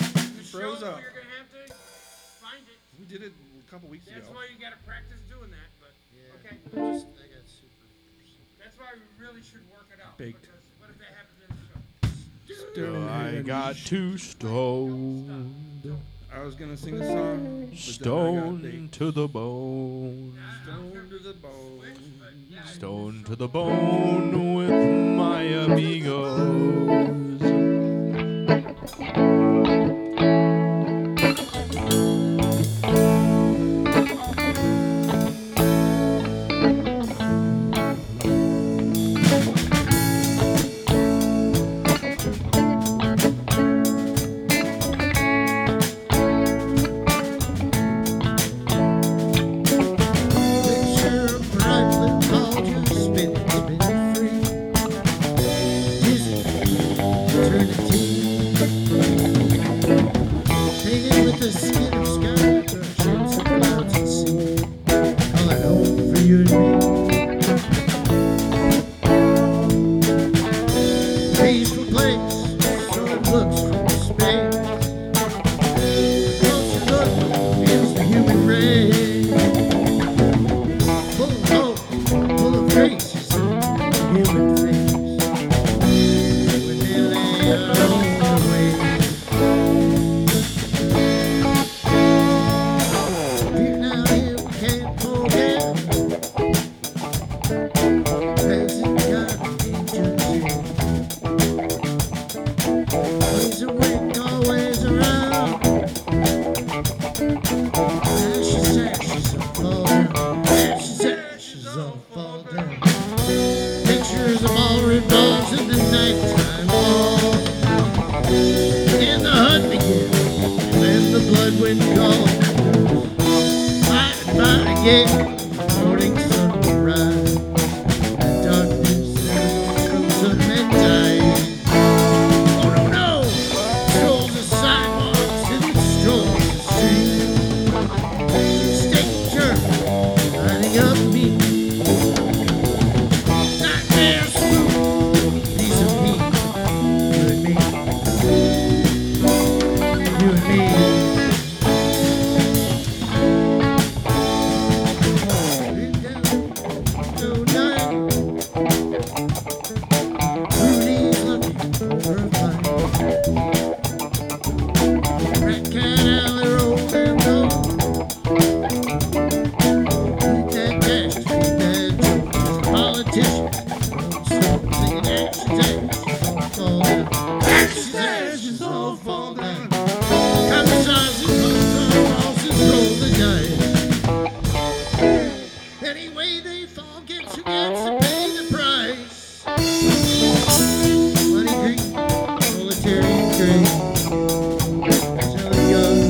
The show froze up. you're gonna have to find it. We did it a couple weeks That's ago. why you gotta practice doing that. But okay, I got super. that's why we really should work it out. Baked. Because what if that happens in the show? I got too stoned, I was gonna sing a song. but then I got stoned baked. to the bone, Stoned to the bone. stoned to the bone with my amigos. Picture of Franklin Collier spinning free. Disney eternity. Painted with the skin of sky, brushing some clouds and sea. Calling home for you and me. Peaceful place, so it looks from space. The closer look is the human race. Full of hope, full of grace, you see, human face. We're nearly on the way. Vietnam Hill can't forget. Peasant got angels. Ways of wind always around. Ashes, ashes all fall down. Ashes, ashes all fall down. Pictures of all revolves in the nighttime fall. And the hunt begins, and then the blood wind calls. By and by again, the morning sun will rise. The darkness grows up and dies. Oh no, no! Strolls the sidewalks and strolls the streets. State journey, lining up me. Nightmare swoop, piece of heat. You and me. You and me. Been down no night. Rudy's looking for a fight. Rat cat alley rolled and rolled. Beat that cash, beat that joke. Politician, singing ashes, ashes all fall down. Ashes, ashes all fall down. Commissars and bosses roll the dice. Anyway, they fall, gets who gets to pay the price. Money green, proletarian green. Selling guns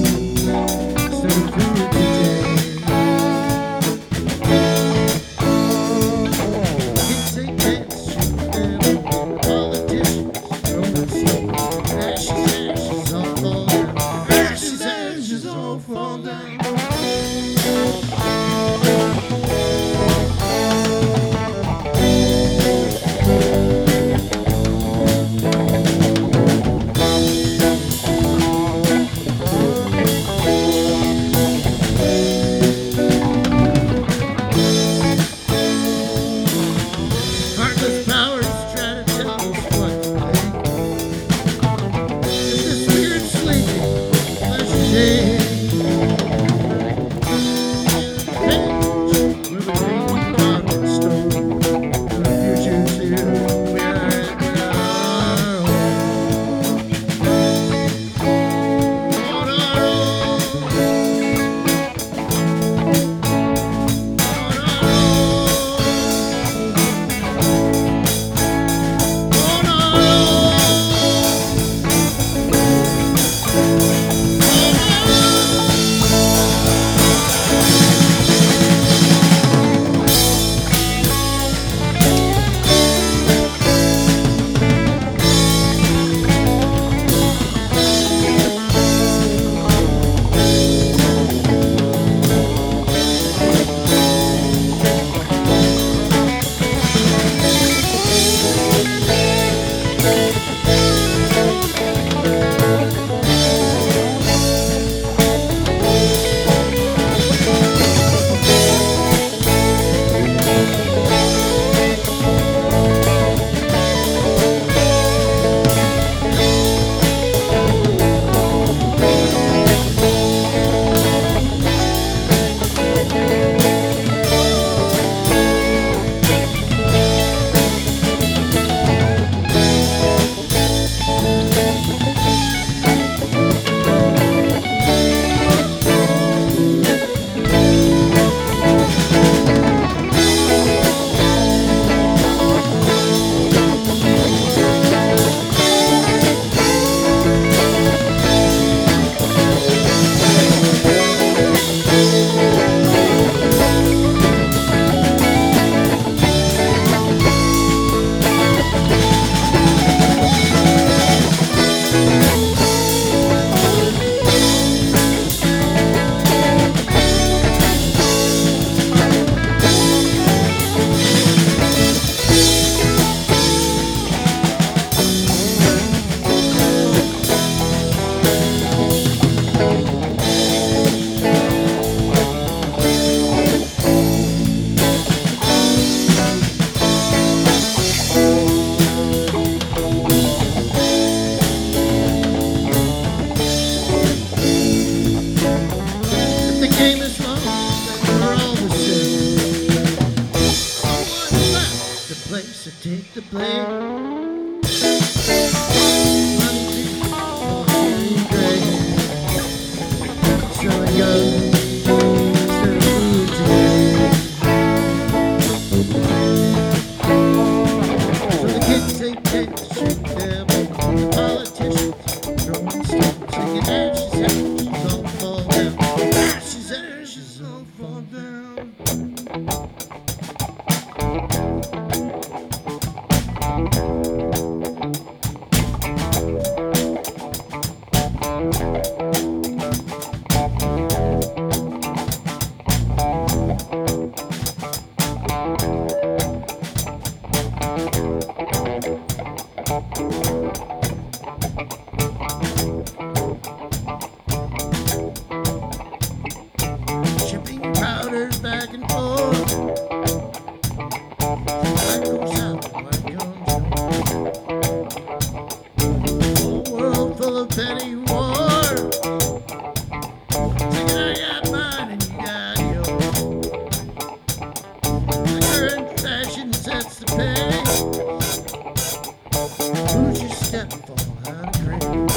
blade. Money trees, fortune dragon. Selling guns instead of food today. So the kids take cash, shoot them. The politicians throwing stones, singing ashes, ashes all fall down. Ashes, ashes all fall down. Shipping powders back and forth. Black goes out, white comes north. Whole world full of petty war. Thinking I got mine and you got yours. The current fashion sets the pace. Lose your step, fall out of grace.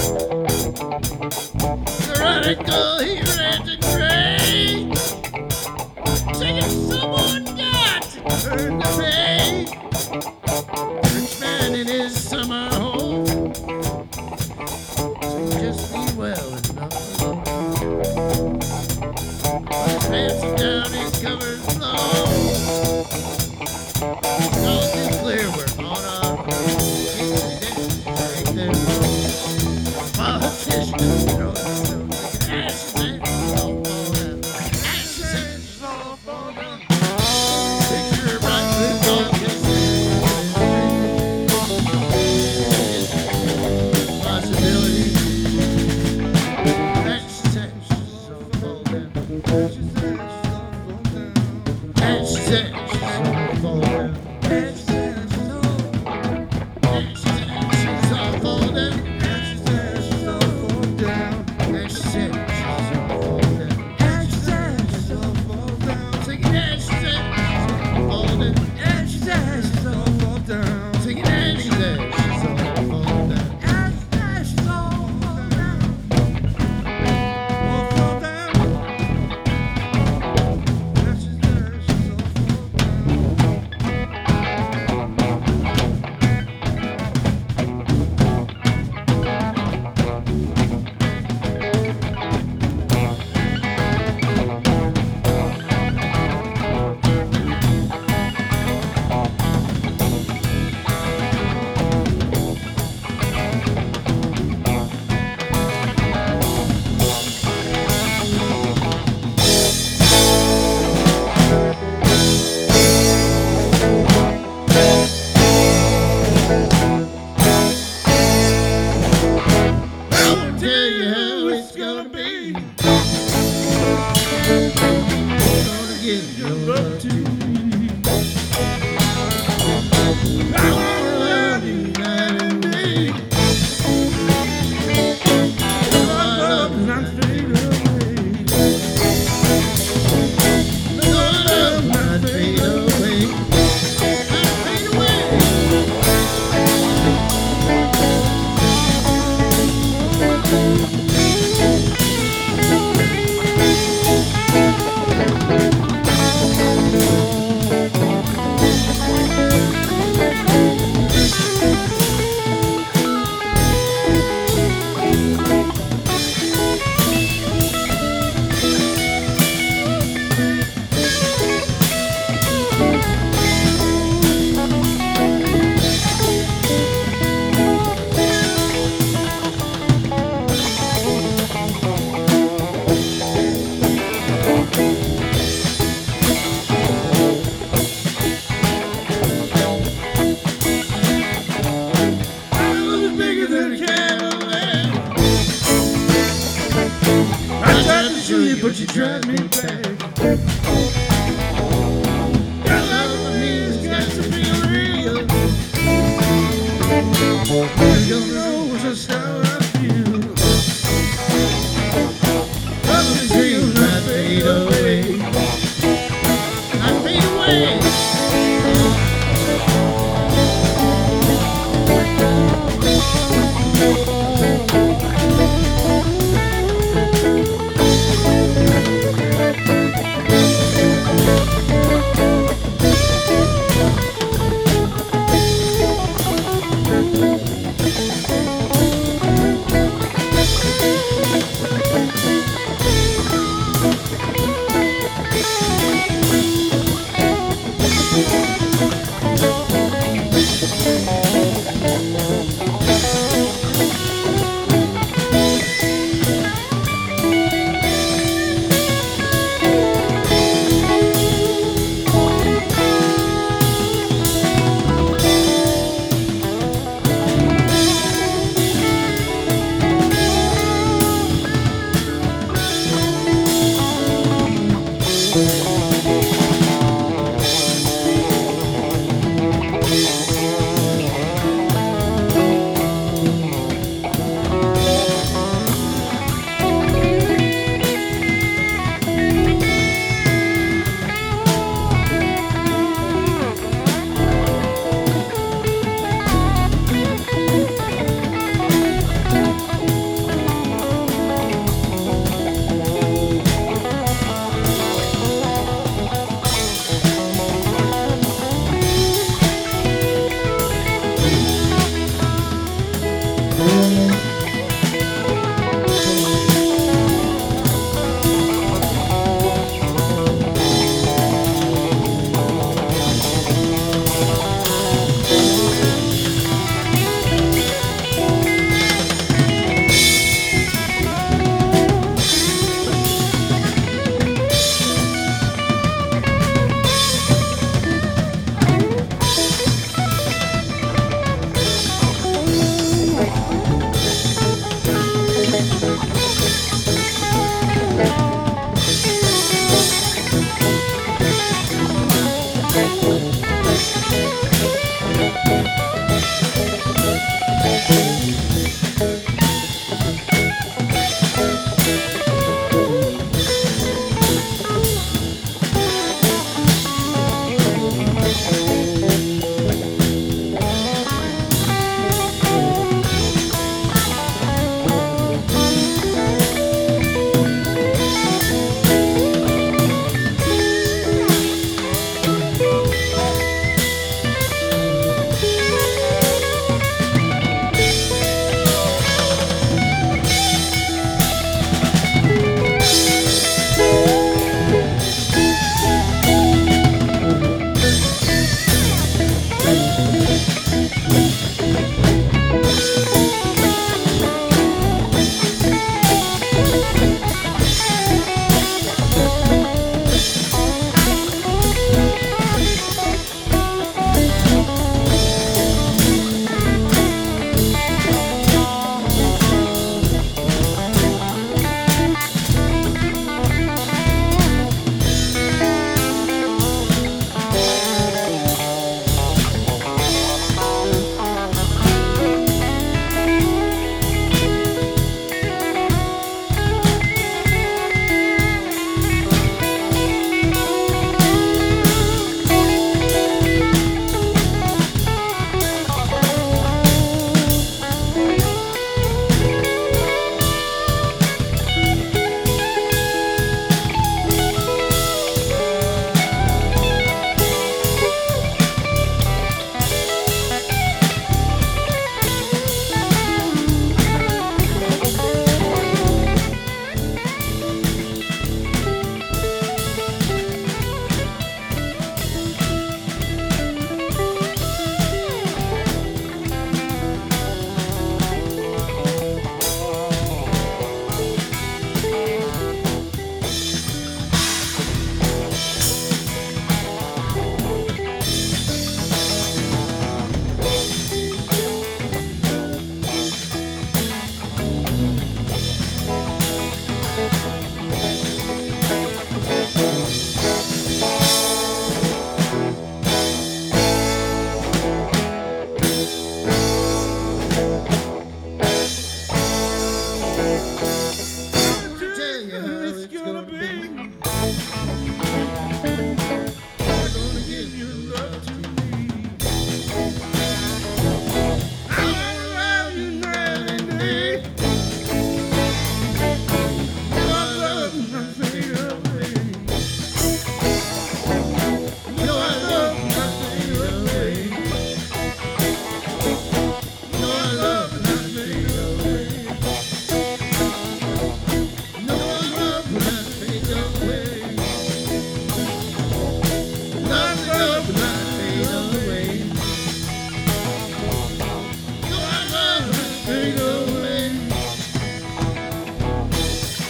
The radical, he rants and raves. Singing someone got to turn the page. Rich man in his summer home. So just be well and not alone. His pants are down, his covers low. It's all too clear we're on our own. Ain't there politicians throwing stones, thinking ashes, ashes all fall down. Ashes, ashes all fall down. Picture right with all this possibility. Ashes, ashes all fall down. Ashes, ashes all fall down. Ashes, ashes all fall down. Ashes, ashes all fall down. Ashes, ashes all fall down. Ashes, ashes all fall down. Singing ashes, ashes all fall down. Ashes, ashes all fall down. Singing ashes, ashes all fall down. Ashes, ashes all fall down. All fall down. Ashes, ashes all I'll tell you how it's gonna be. Gonna give your love to me. I wanna love you night and day. My love is not fade away. My love not fade away. Not fade away. But you drive me back. Your love for me has got to be real. You don't know just how I feel. Love is real, not fade away. Not fade away.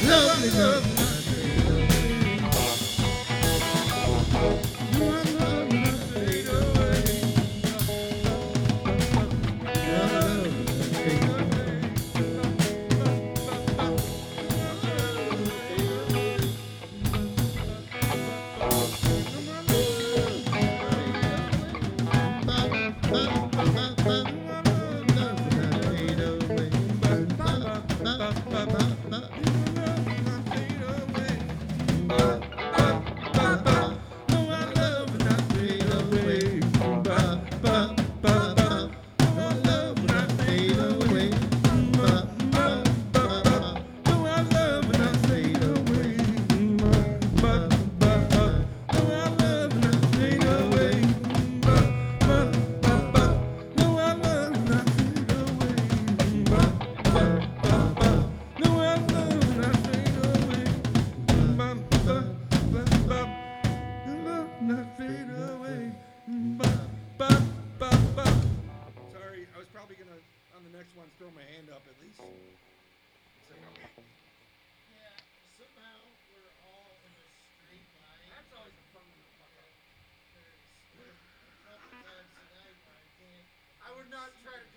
Lovely, love will not fade away. My love will not fade away. My love will not fade away. Sorry, I was probably gonna on the next one throw my hand up at least. It's like, okay. Yeah, somehow we're all in a straight line. That's always a fun one to fuck up. There's a couple times tonight where I can't. I would not try to